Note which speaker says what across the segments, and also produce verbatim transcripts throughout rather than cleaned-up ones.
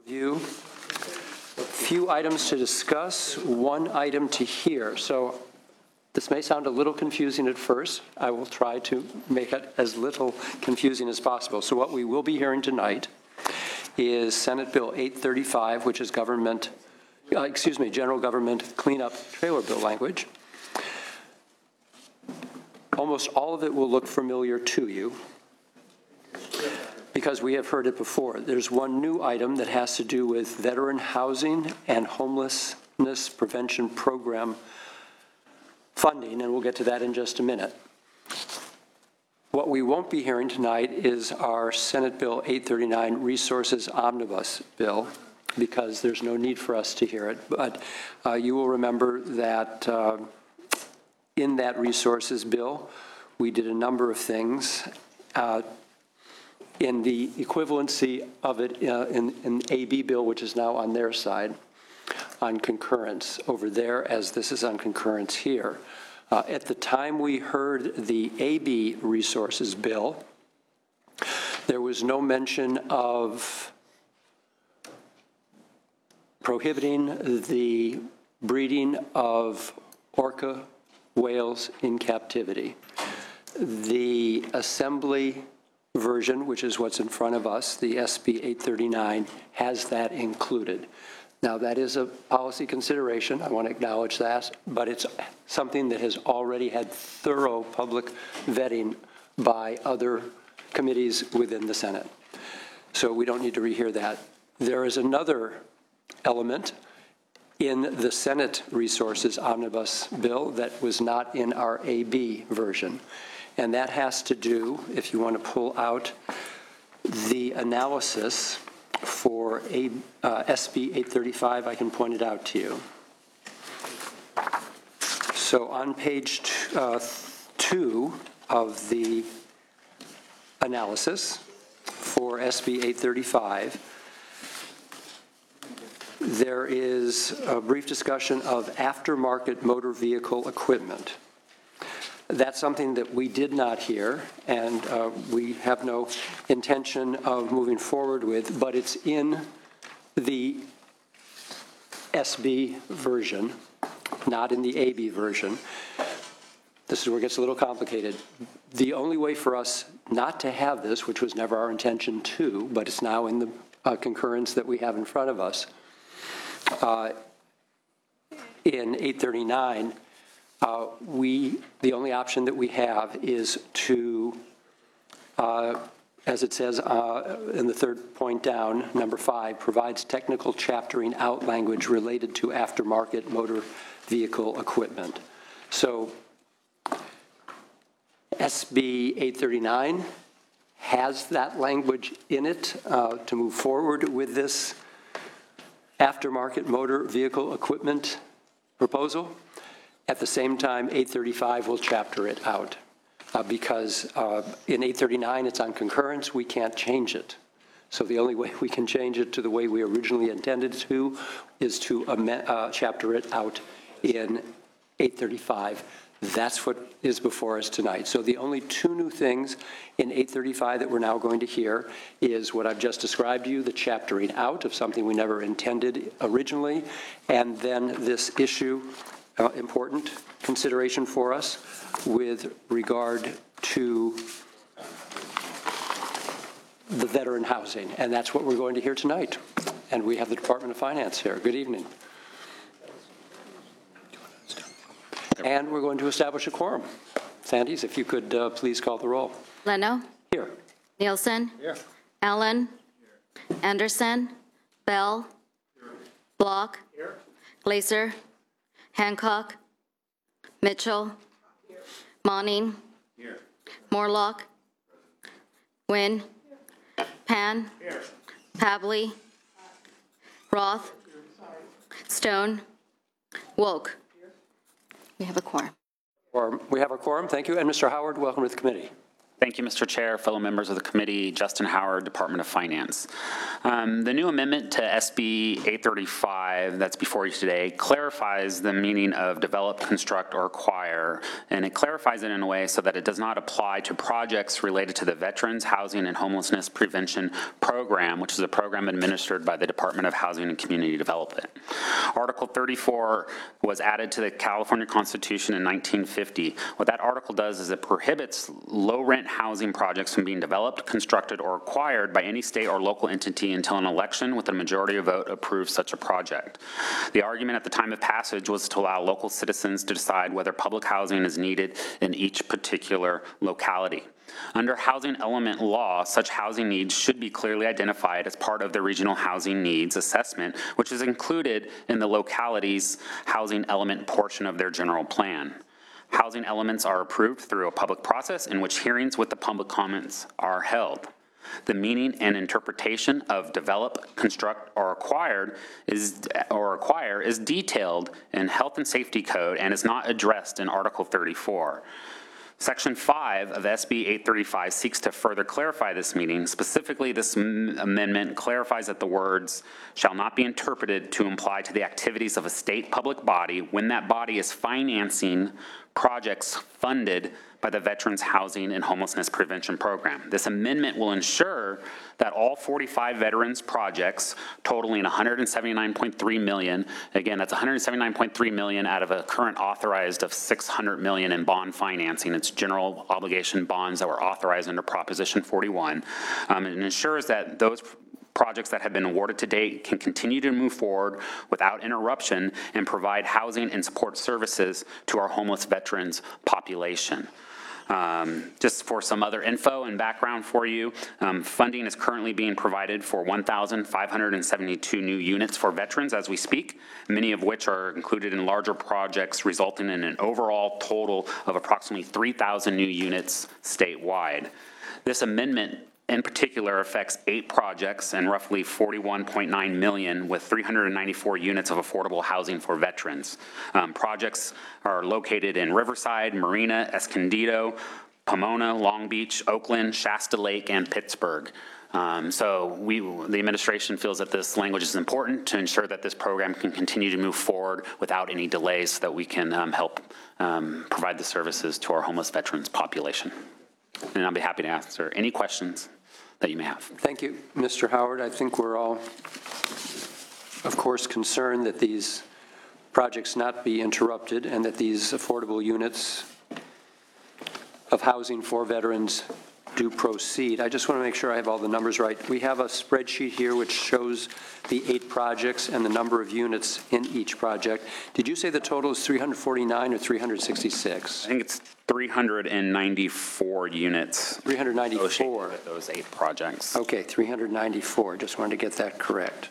Speaker 1: You. Few items to discuss, one item to hear. So this may sound a little confusing at first. I will try to make it as little confusing as possible. So what we will be hearing tonight is Senate Bill eight thirty-five, which is government, uh, excuse me, general government cleanup trailer bill language. Almost all of it will look familiar to you, because we have heard it before. There's one new item that has to do with veteran housing and homelessness prevention program funding, and we'll get to that in just a minute. What we won't be hearing tonight is our Senate Bill eight thirty-nine Resources Omnibus Bill, because there's no need for us to hear it. But uh, you will remember that uh, in that Resources Bill, we did a number of things. Uh, in the equivalency of it uh, in, in A B bill, which is now on their side, on concurrence over there, as this is on concurrence here. Uh, at the time we heard the A B resources bill, there was no mention of prohibiting the breeding of orca whales in captivity. The Assembly version, which is what's in front of us, the S B eight thirty-nine, has that included. Now, that is a policy consideration. I want to acknowledge that, but it's something that has already had thorough public vetting by other committees within the Senate. So we don't need to rehear that. There is another element in the Senate Resources Omnibus Bill that was not in our A B version. And that has to do, if you want to pull out the analysis for a, uh, S B eight thirty-five, I can point it out to you. So on page two, uh, two of the analysis for S B eight thirty-five, there is a brief discussion of aftermarket motor vehicle equipment. That's something that we did not hear, and uh, we have no intention of moving forward with, but it's in the S B version, not in the A B version. This is where it gets a little complicated. The only way for us not to have this, which was never our intention to, but it's now in the uh, concurrence that we have in front of us, uh, in eight thirty-nine, Uh, we, the only option that we have is to, uh, as it says uh, in the third point down, number five, provides technical chaptering out language related to aftermarket motor vehicle equipment. So S B eight thirty-nine has that language in it uh, to move forward with this aftermarket motor vehicle equipment proposal. At the same time, eight thirty-five will chapter it out uh, because uh, in eight thirty-nine, it's on concurrence. We can't change it. So the only way we can change it to the way we originally intended to is to amend, uh, chapter it out in eight thirty-five. That's what is before us tonight. So the only two new things in eight thirty-five that we're now going to hear is what I've just described to you, the chaptering out of something we never intended originally, and then this issue, Uh, important consideration for us with regard to the veteran housing. And that's what we're going to hear tonight. And we have the Department of Finance here. Good evening. And we're going to establish a quorum. Sandys, if you could uh, please call the roll.
Speaker 2: Leno?
Speaker 1: Here.
Speaker 2: Nielsen?
Speaker 3: Here.
Speaker 2: Allen? Here. Anderson? Bell? Here. Block? Here. Glazer? Hancock? Mitchell? Here. Monning?
Speaker 3: Here.
Speaker 2: Morlock? Wynn? Here. Pan?
Speaker 3: Here.
Speaker 2: Pavley? Roth? Stone? Woke? We have a quorum.
Speaker 1: Or we have our quorum. Thank you. And Mister Howard, welcome to the committee.
Speaker 3: Thank you, Mister Chair, fellow members of the committee, Justin Howard, Department of Finance. Um, the new amendment to S B eight thirty-five that's before you today clarifies the meaning of develop, construct, or acquire, and it clarifies it in a way so that it does not apply to projects related to the Veterans Housing and Homelessness Prevention Program, which is a program administered by the Department of Housing and Community Development. Article thirty-four was added to the California Constitution in nineteen fifty. What that article does is it prohibits low-rent housing projects from being developed, constructed, or acquired by any state or local entity until an election with a majority of vote approves such a project. The argument at the time of passage was to allow local citizens to decide whether public housing is needed in each particular locality. Under housing element law, such housing needs should be clearly identified as part of the regional housing needs assessment, which is included in the locality's housing element portion of their general plan. Housing elements are approved through a public process in which hearings with the public comments are held. The meaning and interpretation of develop, construct, or acquired is or acquire is detailed in Health and Safety Code and is not addressed in Article thirty-four. Section five of S B eight thirty-five seeks to further clarify this meaning. Specifically, this amendment clarifies that the words shall not be interpreted to imply to the activities of a state public body when that body is financing projects funded by the Veterans Housing and Homelessness Prevention Program. This amendment will ensure that all forty-five veterans projects totaling one hundred seventy-nine point three million dollars, again, that's one hundred seventy-nine point three million dollars out of a current authorized of six hundred million dollars in bond financing. It's general obligation bonds that were authorized under Proposition forty-one. Um, it ensures that those projects that have been awarded to date can continue to move forward without interruption and provide housing and support services to our homeless veterans population. Um, just for some other info and background for you, um, funding is currently being provided for one thousand five hundred seventy-two new units for veterans as we speak, many of which are included in larger projects resulting in an overall total of approximately three thousand new units statewide. This amendment in particular affects eight projects and roughly forty-one point nine million dollars with three hundred ninety-four units of affordable housing for veterans. Um, projects are located in Riverside, Marina, Escondido, Pomona, Long Beach, Oakland, Shasta Lake, and Pittsburgh. Um, so we, the administration feels that this language is important to ensure that this program can continue to move forward without any delays so that we can um, help um, provide the services to our homeless veterans population. And I'll be happy to answer any questions that you may have.
Speaker 1: Thank you, Mister Howard. I think we're all, of course, concerned that these projects not be interrupted and that these affordable units of housing for veterans do proceed. I just want to make sure I have all the numbers right. We have a spreadsheet here which shows the eight projects and the number of units in each project. Did you say the total is three hundred forty-nine or three hundred sixty-six?
Speaker 3: I think it's three hundred ninety-four units.
Speaker 1: three hundred ninety-four.
Speaker 3: With those eight projects.
Speaker 1: Okay, three hundred ninety-four. Just wanted to get that correct.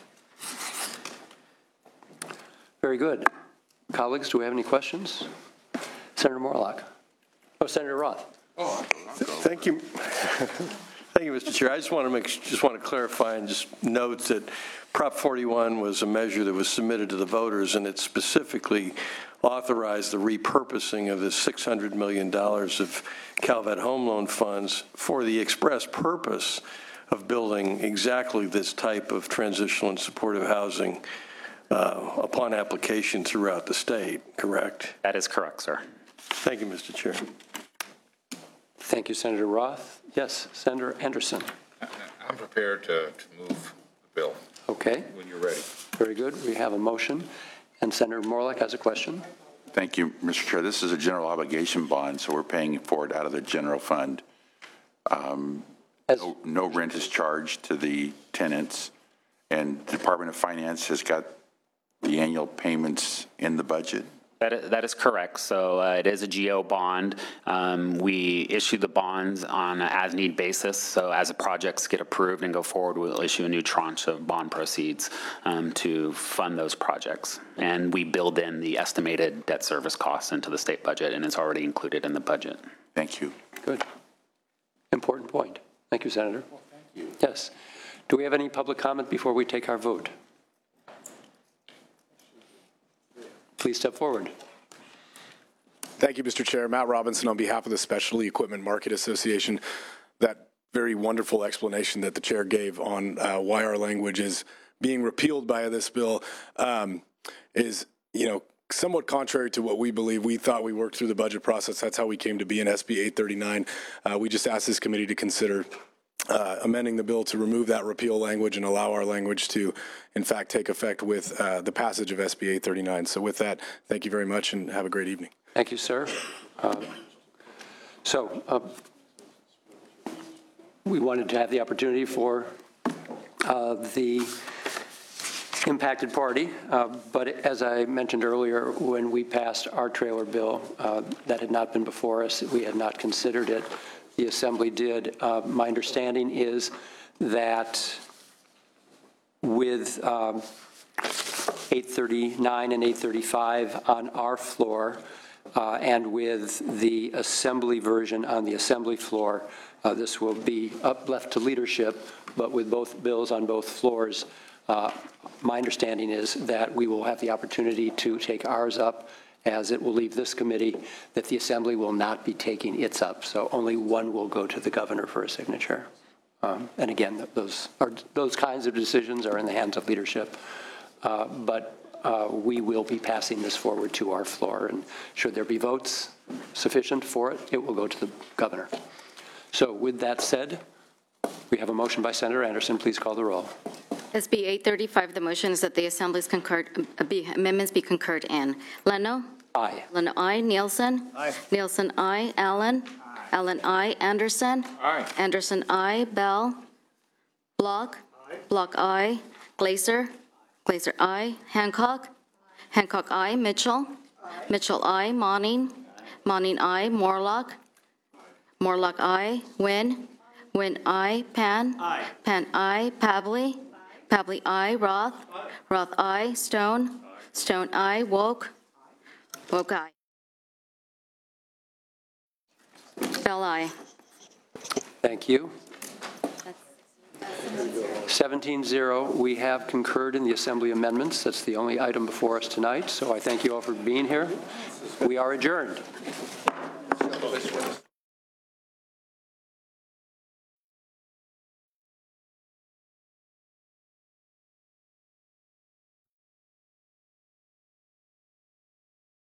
Speaker 1: Very good. Colleagues, do we have any questions? Senator Morlock. Oh, Senator Roth.
Speaker 4: Oh, thank you. Thank you, Mister Chair. I just want to make, just want to clarify and just note that Prop forty-one was a measure that was submitted to the voters, and it specifically authorized the repurposing of the six hundred million dollars of Calvet Home Loan funds for the express purpose of building exactly this type of transitional and supportive housing uh, upon application throughout the state, correct?
Speaker 3: That is correct, sir.
Speaker 4: Thank you, Mister Chair.
Speaker 1: Thank you, Senator Roth. Yes, Senator Anderson.
Speaker 5: I'm prepared to, to move the bill.
Speaker 1: Okay.
Speaker 5: When you're ready.
Speaker 1: Very good. We have a motion. And Senator Morlock has a question.
Speaker 6: Thank you, Mister Chair. This is a general obligation bond, so we're paying for it out of the general fund. Um,
Speaker 1: As,
Speaker 6: no, no rent is charged to the tenants, and the Department of Finance has got the annual payments in the budget.
Speaker 3: That is, that is correct. So uh, it is a G O bond. Um, we issue the bonds on an as-need basis. So as the projects get approved and go forward, we'll issue a new tranche of bond proceeds um, to fund those projects. And we build in the estimated debt service costs into the state budget, and it's already included in the budget.
Speaker 6: Thank you.
Speaker 1: good. Important point. Thank you, Senator.
Speaker 6: Well, thank you.
Speaker 1: Yes. Do we have any public comment before we take our vote? Please step forward.
Speaker 7: Thank you, Mister Chair. Matt Robinson on behalf of the Specialty Equipment Market Association. That very wonderful explanation that the chair gave on uh, why our language is being repealed by this bill um, is, you know, somewhat contrary to what we believe. We thought we worked through the budget process. That's how we came to be in S B eight thirty-nine. Uh, we just asked this committee to consider uh, amending the bill to remove that repeal language and allow our language to, in fact, take effect with uh, the passage of S B eight thirty-nine. So with that, thank you very much and have a great evening.
Speaker 1: Thank you, sir. Uh, So uh, we wanted to have the opportunity for uh, the impacted party, uh, but as I mentioned earlier, when we passed our trailer bill, uh, that had not been before us. We had not considered it. The Assembly did. Uh, my understanding is that with um, eight thirty-nine and eight thirty-five on our floor, uh, and with the Assembly version on the Assembly floor, uh, this will be up left to leadership, but with both bills on both floors, uh, my understanding is that we will have the opportunity to take ours up as it will leave this committee, that the Assembly will not be taking its up. So only one will go to the governor for a signature. Um, and again, those, are, those kinds of decisions are in the hands of leadership. Uh, but uh, we will be passing this forward to our floor. And should there be votes sufficient for it, it will go to the governor. So with that said, we have a motion by Senator Anderson. Please call the roll.
Speaker 2: S B eight thirty-five, the motion is that the Assembly's concurred, uh, be, amendments be concurred in. Leno?
Speaker 1: Aye.
Speaker 2: Leno, aye. Nielsen? Aye. Nielsen, aye. Allen? Aye. Allen, aye. Anderson?
Speaker 5: Aye.
Speaker 2: Anderson, aye. Bell? Block? Aye. Block, aye. Glazer? Glazer, aye. Hancock? Hancock, aye. Mitchell? Aye. Mitchell, aye. Monning? Monning, aye. Morlock? Morlock, aye. Wynn? Wynn, aye. Pan? Aye. Pan, aye. Pavley? Pavley, aye. Roth? Aye. Roth, aye. Stone? Aye. Stone, aye. Woke? Woke, aye. Bell, aye.
Speaker 1: Thank you. seventeen zero, we have concurred in the Assembly amendments. That's the only item before us tonight. So I thank you all for being here. We are adjourned.